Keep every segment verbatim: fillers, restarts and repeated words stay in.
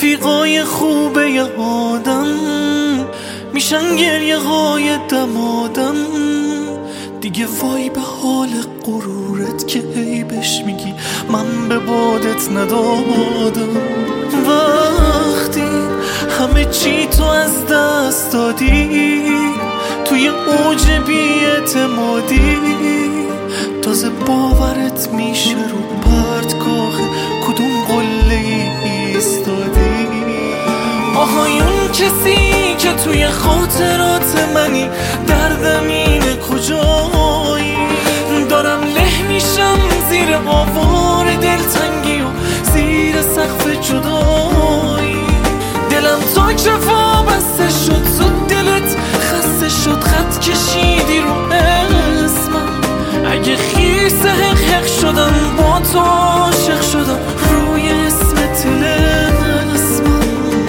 رفیقای خوبه ی آدم میشن گریه های دمادم. دیگه وای به حال غرورت که عیبش میگی من به بادت ندادم. وقتی همه چی تو از دست دادی توی اوج بی‌اعتمادی، تازه باورت میشه رو پرتگاه کدوم قله ایستادی. آهای اون کسی که توی خاطرات منی، دردم اینه کجایی؟ دارم له میشم زیر آوار دلتنگی و زیر سقف جدایی. دلم تا کفا بسته شد، زود دلت خسته شد، خط کشیدی رو اسمم. اگه خیسه حق حق شدم با تو عاشق شدم روی اسم طلسمم.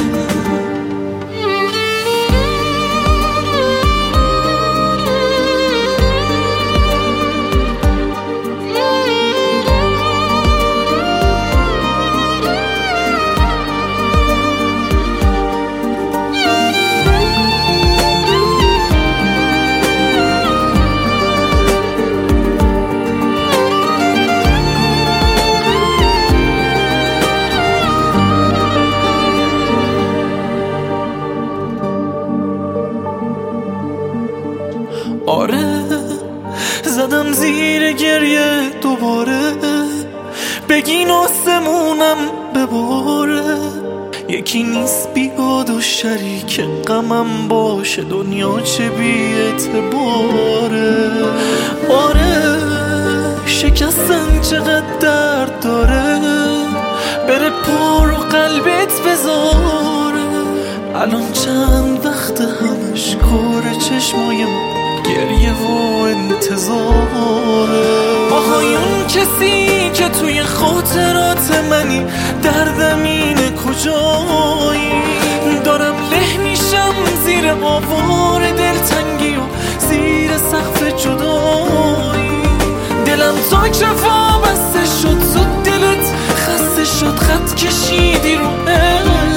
آره زدم زیر گریه دوباره، بگین آسمونم بباره. یکی نیست بیاد و شریک غمم باشه، دنیا چه بی اعتباره. آره شکستن چقدر درد داره، بره پر و قلبت بذاره. الان چند وقت همش کار چشمای من گریه و انتظاره. آهای اون کسی که توی خاطرات منی، دردم اینه کجایی؟ دارم له میشم زیر آوار دلتنگی و زیر سقف جدایی. دلم تا کفا بسته شد، زود دلت خسته شد، خط کشیدی رو